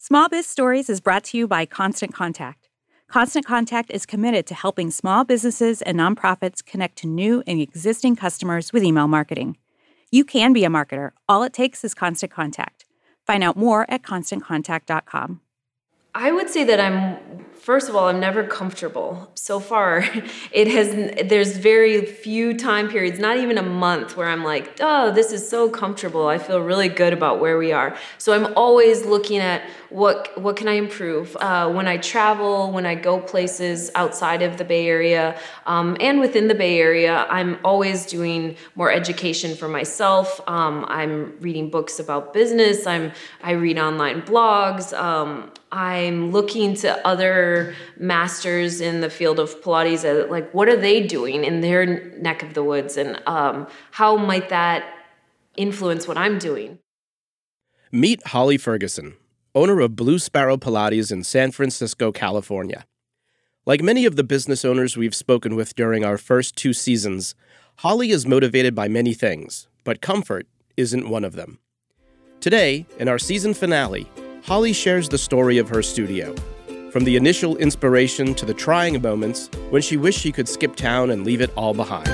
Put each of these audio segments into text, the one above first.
Small Biz Stories is brought to you by Constant Contact. Constant Contact is committed to helping small businesses and nonprofits connect to new and existing customers with email marketing. You can be a marketer. All it takes is Constant Contact. Find out more at ConstantContact.com. I would say that first of all, I'm never comfortable. So far, there's very few time periods, not even a month, where I'm like, oh, this is so comfortable. I feel really good about where we are. So I'm always looking at what can I improve? When I travel, when I go places outside of the Bay Area, and within the Bay Area, I'm always doing more education for myself. I'm reading books about business. I read online blogs. I'm looking to other masters in the field of Pilates, like what are they doing in their neck of the woods, and how might that influence what I'm doing? Meet Holly Ferguson, owner of Blue Sparrow Pilates in San Francisco, California. Like many of the business owners we've spoken with during our first 2 seasons, Holly is motivated by many things, but comfort isn't one of them. Today, in our season finale, Holly shares the story of her studio, from the initial inspiration to the trying moments when she wished she could skip town and leave it all behind.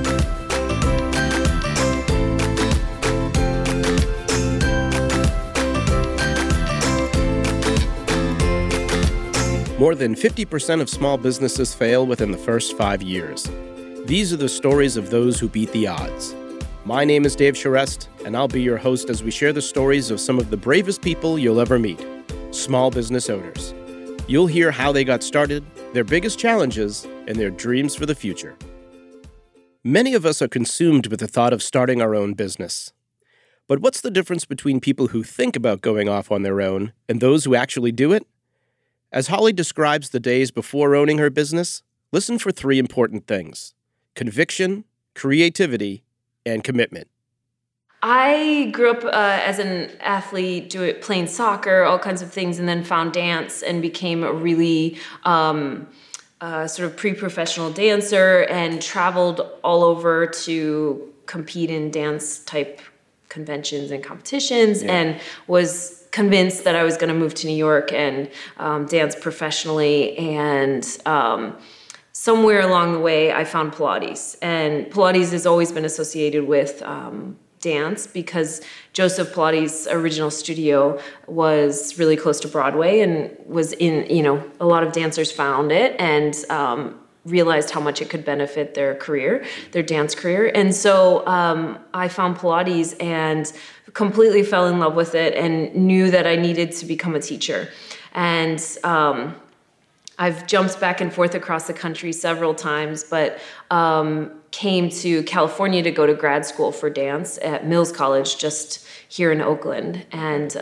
More than 50% of small businesses fail within the first 5 years. These are the stories of those who beat the odds. My name is Dave Charest, and I'll be your host as we share the stories of some of the bravest people you'll ever meet, small business owners. You'll hear how they got started, their biggest challenges, and their dreams for the future. Many of us are consumed with the thought of starting our own business. But what's the difference between people who think about going off on their own and those who actually do it? As Holly describes the days before owning her business, listen for 3 important things: conviction, creativity, and commitment. I grew up as an athlete, playing soccer, all kinds of things, and then found dance and became a really sort of pre-professional dancer and traveled all over to compete in dance-type conventions and competitions, and was convinced that I was going to move to New York and dance professionally. And somewhere along the way, I found Pilates. And Pilates has always been associated with dance because Joseph Pilates' original studio was really close to Broadway and was in, a lot of dancers found it and realized how much it could benefit their career, their dance career. And so I found Pilates and completely fell in love with it and knew that I needed to become a teacher. And I've jumped back and forth across the country several times, but came to California to go to grad school for dance at Mills College, just here in Oakland, and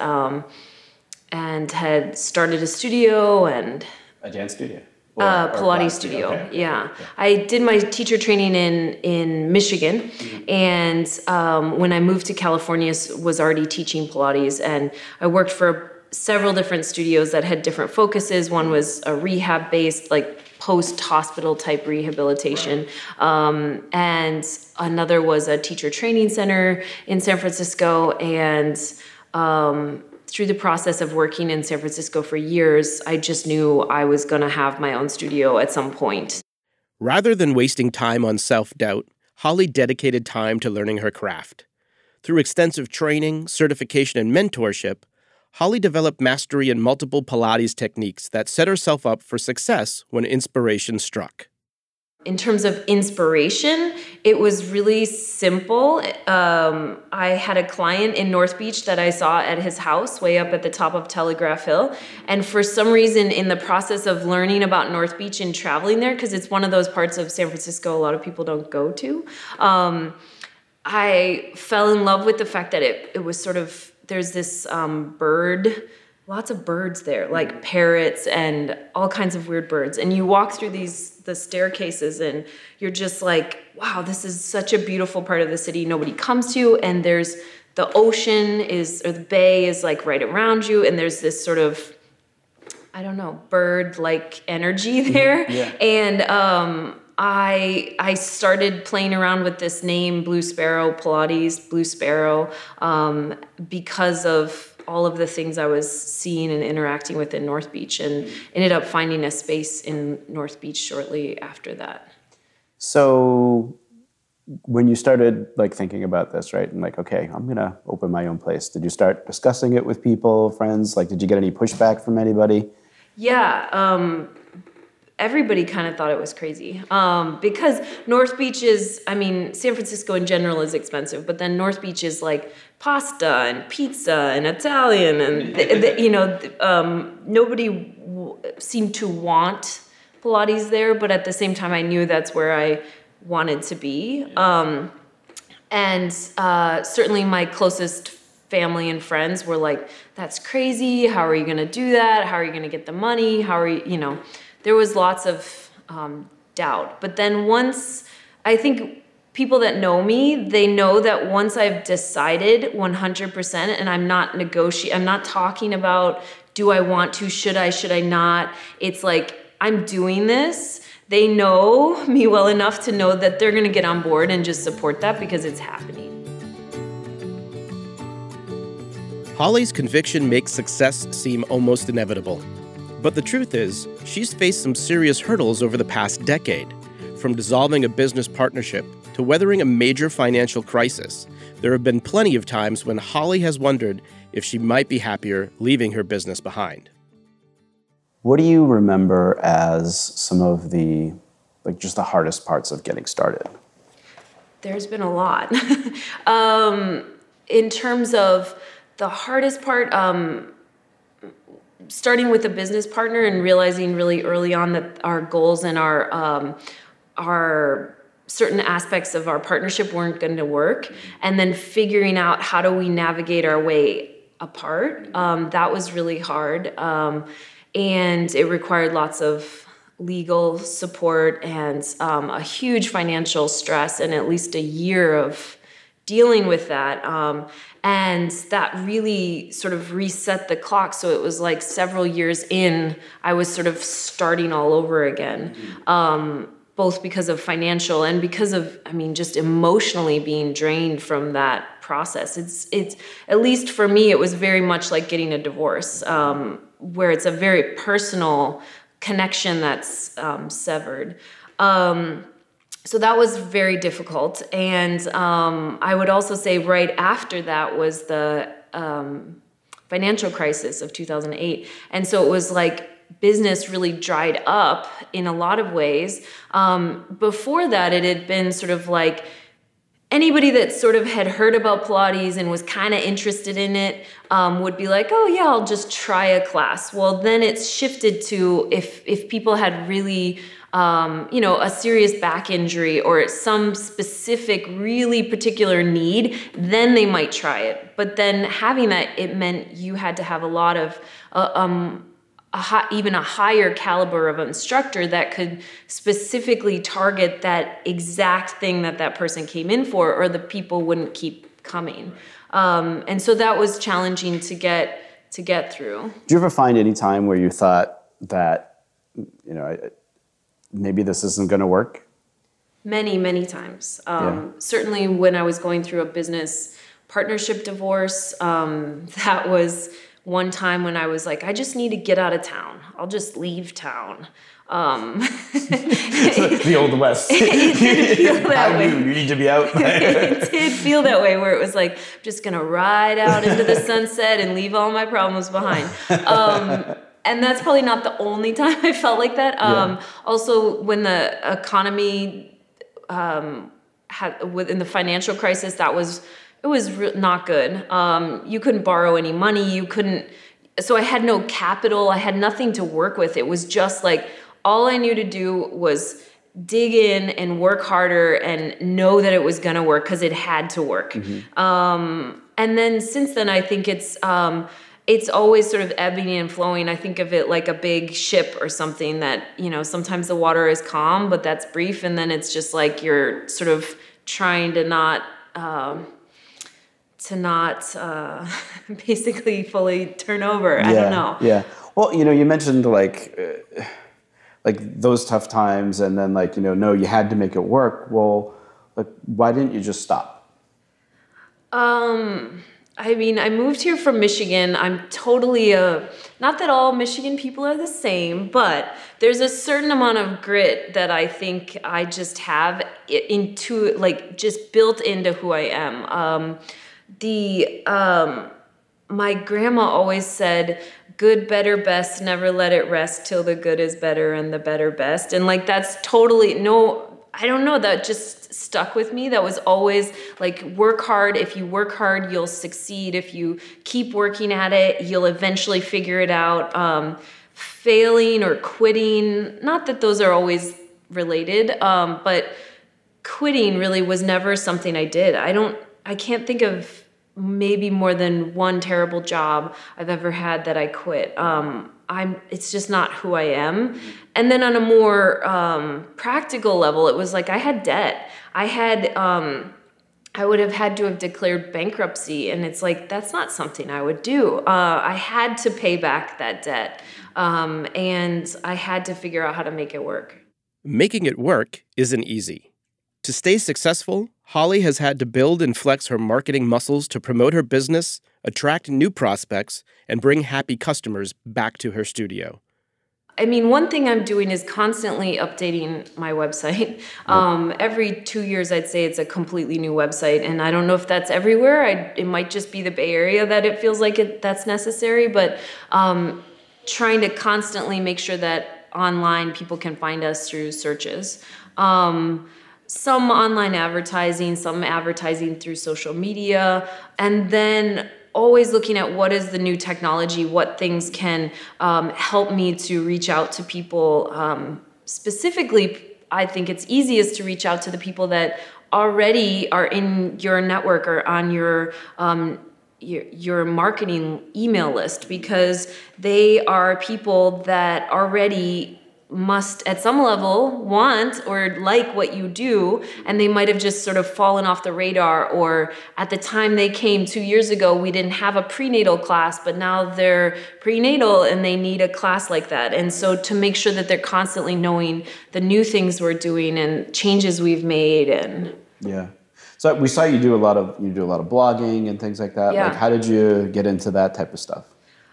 had started a studio and a dance studio. Pilates studio. Okay. Yeah. I did my teacher training in Michigan, and when I moved to California, was already teaching Pilates, and I worked for several different studios that had different focuses. One was a rehab-based, like post-hospital type rehabilitation, and another was a teacher training center in San Francisco. And through the process of working in San Francisco for years, I just knew I was going to have my own studio at some point. Rather than wasting time on self-doubt, Holly dedicated time to learning her craft. Through extensive training, certification, and mentorship, Holly developed mastery in multiple Pilates techniques that set herself up for success when inspiration struck. In terms of inspiration, it was really simple. I had a client in North Beach that I saw at his house way up at the top of Telegraph Hill. And for some reason, in the process of learning about North Beach and traveling there, because it's one of those parts of San Francisco a lot of people don't go to, I fell in love with the fact that it was sort of, there's this lots of birds there, like parrots and all kinds of weird birds. And you walk through the staircases and you're just like, wow, this is such a beautiful part of the city nobody comes to. And there's the ocean or the bay is like right around you. And there's this sort of, I don't know, bird-like energy there. Yeah. And I started playing around with this name, Blue Sparrow Pilates, Blue Sparrow, because of all of the things I was seeing and interacting with in North Beach, and ended up finding a space in North Beach shortly after that. So when you started like thinking about this, right, and like, okay, I'm gonna open my own place, did you start discussing it with people, friends? Like, did you get any pushback from anybody? Yeah, everybody kind of thought it was crazy because North Beach is, I mean, San Francisco in general is expensive, but then North Beach is like pasta and pizza and Italian, and nobody seemed to want Pilates there, but at the same time, I knew that's where I wanted to be. And certainly my closest family and friends were like, that's crazy. How are you going to do that? How are you going to get the money? How are you, there was lots of doubt. But then once, I think people that know me, they know that once I've decided 100%, and I'm not I'm not talking about, do I want to, should I not? It's like, I'm doing this. They know me well enough to know that they're going to get on board and just support that because it's happening. Holly's conviction makes success seem almost inevitable. But the truth is, she's faced some serious hurdles over the past decade. From dissolving a business partnership to weathering a major financial crisis, there have been plenty of times when Holly has wondered if she might be happier leaving her business behind. What do you remember as some of the, like, just the hardest parts of getting started? There's been a lot. In terms of the hardest part, starting with a business partner and realizing really early on that our goals and our certain aspects of our partnership weren't going to work, and then figuring out how do we navigate our way apart. That was really hard. And it required lots of legal support and a huge financial stress and at least a year of dealing with that. And that really sort of reset the clock. So it was like several years in, I was sort of starting all over again, both because of financial and because of, just emotionally being drained from that process. It's at least for me, it was very much like getting a divorce, where it's a very personal connection that's severed. So that was very difficult. And I would also say right after that was the financial crisis of 2008. And so it was like business really dried up in a lot of ways. Before that, it had been sort of like anybody that sort of had heard about Pilates and was kind of interested in it would be like, oh yeah, I'll just try a class. Well, then it's shifted to if people had really, a serious back injury or some specific, really particular need, then they might try it. But then having that, it meant you had to have a lot of, even a higher caliber of instructor that could specifically target that exact thing that person came in for, or the people wouldn't keep coming. And so that was challenging to get through. Do you ever find any time where you thought that, maybe this isn't going to work? Many, many times. Certainly when I was going through a business partnership divorce, that was one time when I was like, I just need to get out of town. I'll just leave town. The Old West. It did feel that way. You need to be out. It did feel that way, where it was like, I'm just going to ride out into the sunset and leave all my problems behind. And that's probably not the only time I felt like that. Also, when the economy within the financial crisis, it was not good. You couldn't borrow any money. So I had no capital. I had nothing to work with. It was just like, all I knew to do was dig in and work harder and know that it was going to work because it had to work. Mm-hmm. And then since then, I think it's always sort of ebbing and flowing. I think of it like a big ship or something that, sometimes the water is calm, but that's brief. And then it's just like you're sort of trying to not basically fully turn over. I don't know. Yeah. Well, you mentioned like those tough times, and then no, you had to make it work. Well, why didn't you just stop? I I mean, I moved here from Michigan. I'm totally not that all Michigan people are the same, but there's a certain amount of grit that I think I just have into, like, just built into who I am. My grandma always said, good, better, best, never let it rest till the good is better and the better best. And like, that's totally, I don't know, that just stuck with me. That was always like, work hard. If you work hard, you'll succeed. If you keep working at it, you'll eventually figure it out. Failing or quitting, not that those are always related, but quitting really was never something I did. I can't think of maybe more than one terrible job I've ever had that I quit. It's just not who I am. And then on a more practical level, it was like I had debt. I would have had to have declared bankruptcy, and it's like, that's not something I would do. I had to pay back that debt, and I had to figure out how to make it work. Making it work isn't easy. To stay successful, Holly has had to build and flex her marketing muscles to promote her business, attract new prospects, and bring happy customers back to her studio. I mean, one thing I'm doing is constantly updating my website. Every 2 years, I'd say it's a completely new website. And I don't know if that's everywhere. It might just be the Bay Area that it feels like that's necessary. But trying to constantly make sure that online people can find us through searches. Some online advertising, some advertising through social media, and then always looking at what is the new technology, what things can help me to reach out to people. Specifically, I think it's easiest to reach out to the people that already are in your network or on your marketing email list, because they are people that already must at some level want or like what you do, and they might have just sort of fallen off the radar, or at the time they came 2 years ago, we didn't have a prenatal class, but now they're prenatal and they need a class like that. And so to make sure that they're constantly knowing the new things we're doing and changes we've made. And yeah. So we saw you do a lot of blogging and things like that. Yeah. Like, how did you get into that type of stuff?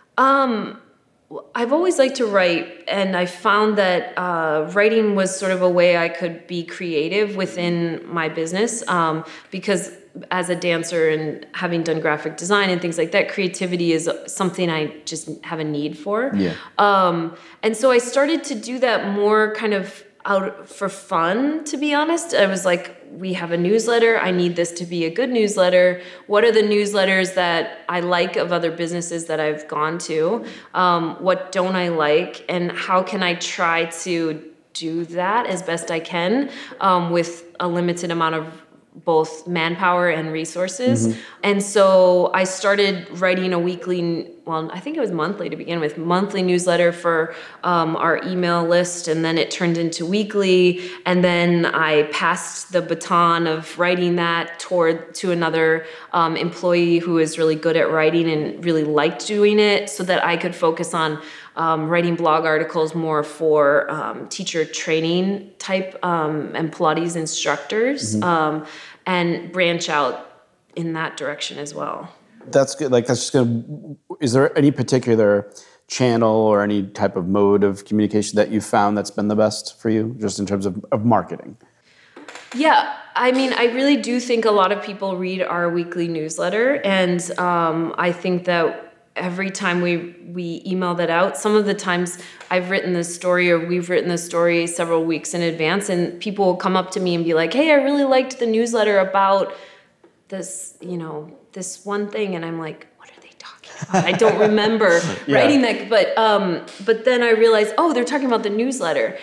I've always liked to write, and I found that writing was sort of a way I could be creative within my business, because as a dancer and having done graphic design and things like that, creativity is something I just have a need for. Yeah. And so I started to do that more kind of out for fun, to be honest. I was like, we have a newsletter. I need this to be a good newsletter. What are the newsletters that I like of other businesses that I've gone to? What don't I like? And how can I try to do that as best I can with a limited amount of both manpower and resources. Mm-hmm. And so I started writing a weekly, well, I think it was monthly to begin with, monthly newsletter for our email list. And then it turned into weekly. And then I passed the baton of writing that to another employee who is really good at writing and really liked doing it, so that I could focus on writing blog articles more for teacher training type and Pilates instructors, mm-hmm. And branch out in that direction as well. That's good. Like, that's just good. Is there any particular channel or any type of mode of communication that you found that's been the best for you, just in terms of marketing? Yeah, I mean, I really do think a lot of people read our weekly newsletter, and I think that every time we email that out, some of the times I've written this story or we've written this story several weeks in advance, and people will come up to me and be like, hey, I really liked the newsletter about this, this one thing. And I'm like, what are they talking about? I don't remember writing that. But then I realized, they're talking about the newsletter.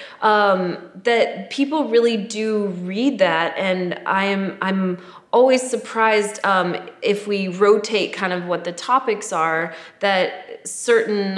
That people really do read that. And I'm always surprised if we rotate kind of what the topics are, that certain,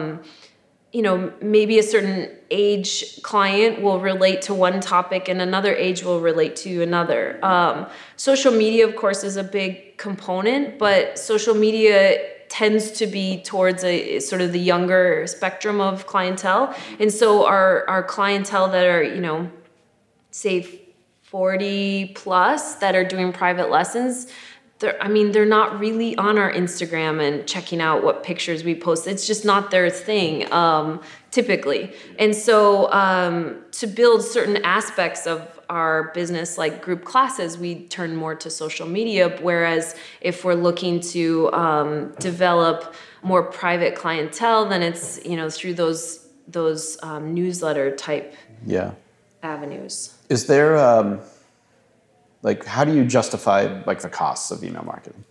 maybe a certain age client will relate to one topic and another age will relate to another. Social media, of course, is a big component, but social media tends to be towards a sort of the younger spectrum of clientele. And so our clientele that are, say 40 plus that are doing private lessons, they're not really on our Instagram and checking out what pictures we post. It's just not their thing, typically. And so to build certain aspects of our business, like group classes, we turn more to social media. Whereas if we're looking to develop more private clientele, then it's, through those newsletter type avenues. Is there, how do you justify the costs of email marketing?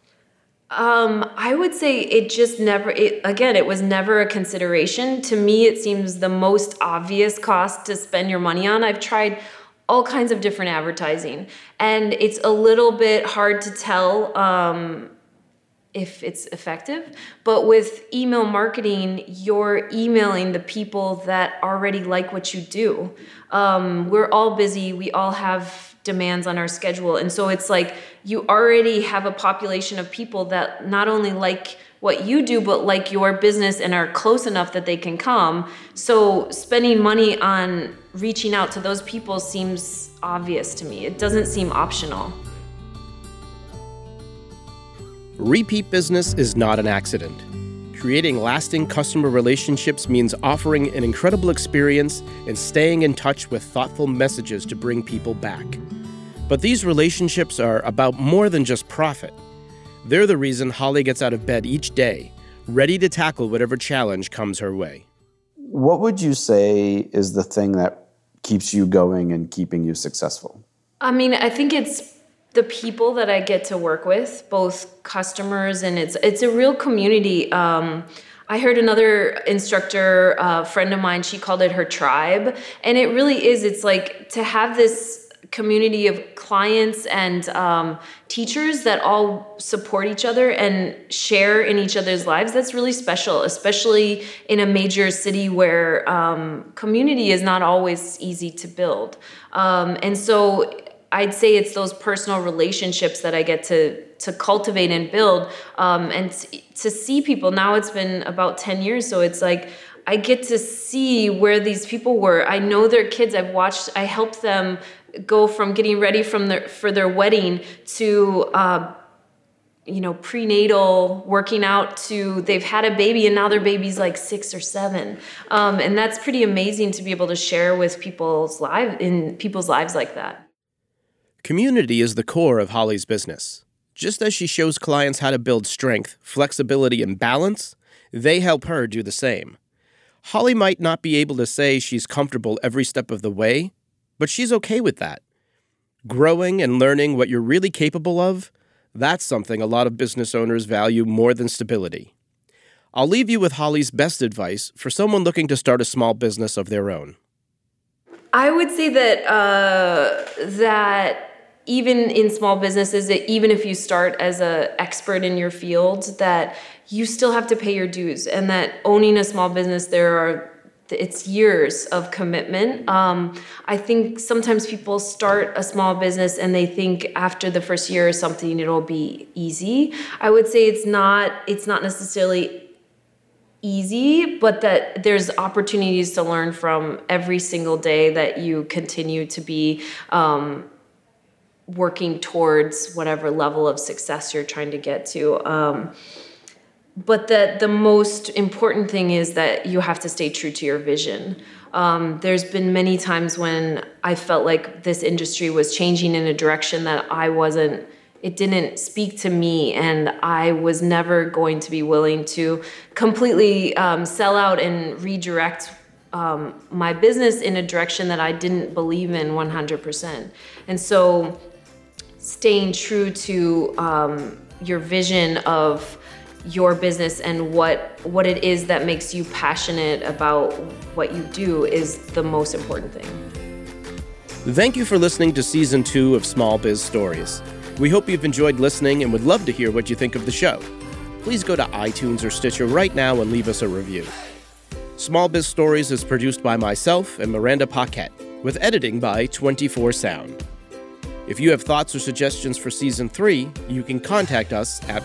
I would say it was never a consideration. To me, it seems the most obvious cost to spend your money on. I've tried all kinds of different advertising, and it's a little bit hard to tell if it's effective. But with email marketing, you're emailing the people that already like what you do. We're all busy. We all have demands on our schedule. And so it's like you already have a population of people that not only like what you do, but like your business and are close enough that they can come. So spending money on reaching out to those people seems obvious to me. It doesn't seem optional. Repeat business is not an accident. Creating lasting customer relationships means offering an incredible experience and staying in touch with thoughtful messages to bring people back. But these relationships are about more than just profit. They're the reason Holly gets out of bed each day, ready to tackle whatever challenge comes her way. What would you say is the thing that keeps you going and keeping you successful? I think it's the people that I get to work with, both customers, and it's a real community. I heard another instructor, a friend of mine, she called it her tribe. And it really is. It's like to have this community of clients and teachers that all support each other and share in each other's lives. That's really special, especially in a major city where community is not always easy to build. And so I'd say it's those personal relationships that I get to cultivate and build, and to see people. Now it's been about 10 years, so it's like I get to see where these people were. I know their kids. I helped them go from getting ready for their wedding to prenatal working out to they've had a baby and now their baby's like 6 or 7, and that's pretty amazing to be able to share with people's lives like that. Community is the core of Holly's business. Just as she shows clients how to build strength, flexibility, and balance, they help her do the same. Holly might not be able to say she's comfortable every step of the way, but she's okay with that. Growing and learning what you're really capable of, that's something a lot of business owners value more than stability. I'll leave you with Holly's best advice for someone looking to start a small business of their own. I would say that even in small businesses, that even if you start as an expert in your field, that you still have to pay your dues, and that owning a small business, it's years of commitment. I think sometimes people start a small business and they think after the first year or something it'll be easy. I would say it's not necessarily easy, but that there's opportunities to learn from every single day that you continue to be working towards whatever level of success you're trying to get to. But the most important thing is that you have to stay true to your vision. There's been many times when I felt like this industry was changing in a direction that it didn't speak to me, and I was never going to be willing to completely sell out and redirect my business in a direction that I didn't believe in 100%. And so staying true to your vision of your business and what it is that makes you passionate about what you do is the most important thing. Thank you for listening to Season 2 of Small Biz Stories. We hope you've enjoyed listening and would love to hear what you think of the show. Please go to iTunes or Stitcher right now and leave us a review. Small Biz Stories is produced by myself and Miranda Paquette, with editing by 24 Sound. If you have thoughts or suggestions for Season 3, you can contact us at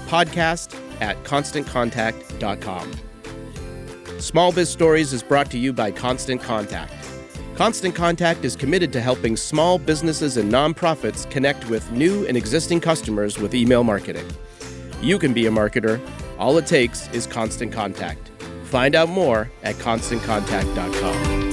podcast@constantcontact.com. Small Biz Stories is brought to you by Constant Contact. Constant Contact is committed to helping small businesses and nonprofits connect with new and existing customers with email marketing. You can be a marketer. All it takes is Constant Contact. Find out more at ConstantContact.com.